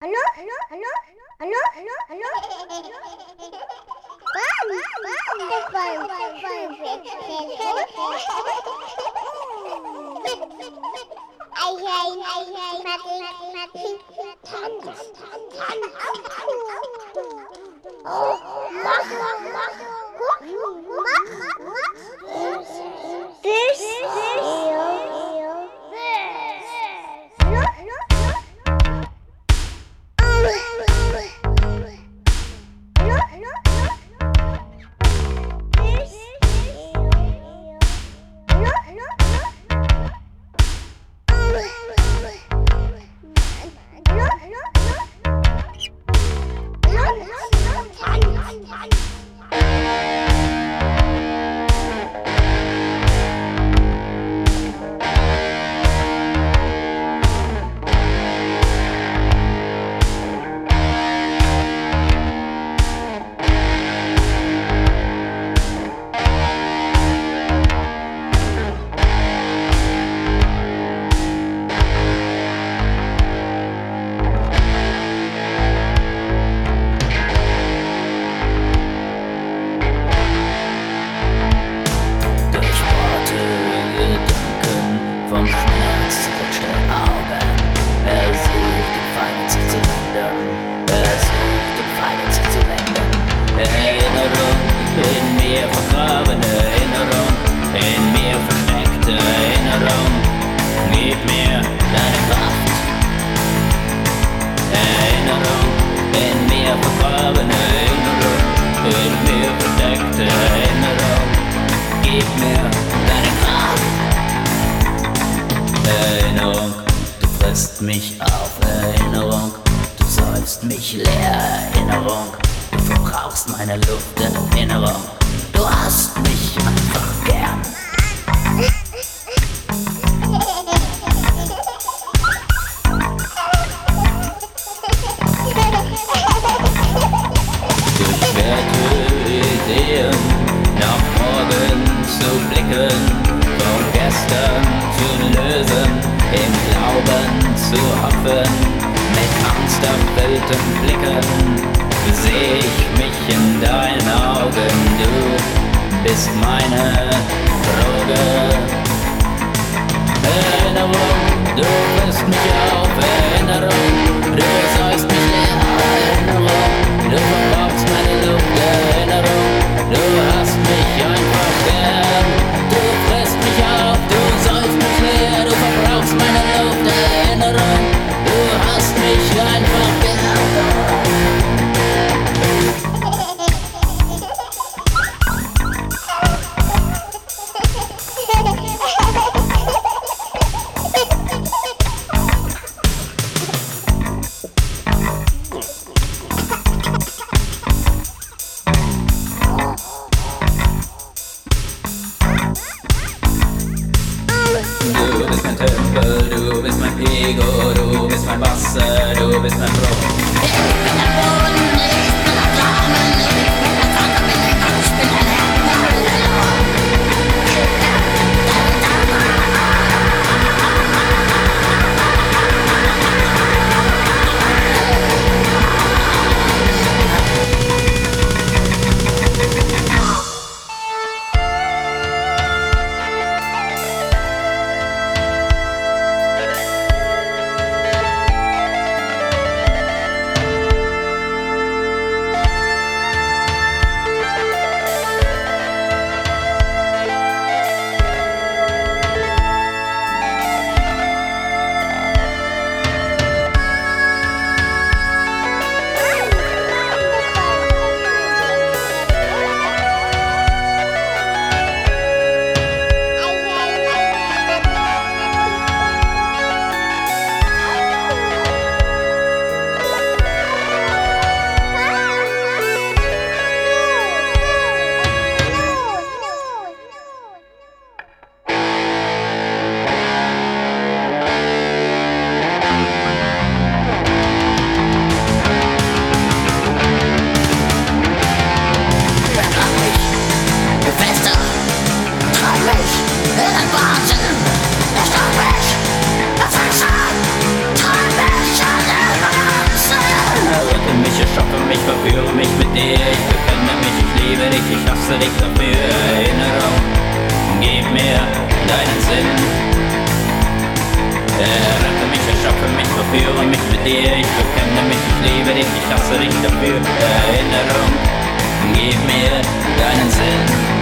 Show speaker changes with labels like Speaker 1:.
Speaker 1: Mich auf Erinnerung, du sollst mich leer, Erinnerung, du verbrauchst meine Luft, Erinnerung, du hast mich einfach gern. Durchquerte Ideen, nach morgen zu blicken, von gestern zu lösen, im Glauben zu hoffen, mit angsterfüllten Blicken seh ich mich in deinen Augen, du bist meine Droge. Erinnerung, du bist mich auf, Erinnerung, du sollst mich leer, Erinnerung, du verbrauchst meine Luft, Erinnerung, du hast mich einfach gern, du frisst mich auf, du sollst mich leer, du verbrauchst meine Luft, Erinnerung, du hast mich einfach gern. Du bist mein Tempel, du bist mein Ego, du bist mein Wasser, du bist mein Brot. Ich bin der Boden, ich bin der Flamme, ich bin der Vater, bin der Gott, ich bin der Herr, ich hasse dich dafür. Erinnerung, gib mir deinen Sinn. Rette mich, erschaffe mich, verführe mich mit dir. Ich bekenne mich, ich liebe dich, ich hasse dich dafür. Erinnerung, gib mir deinen Sinn.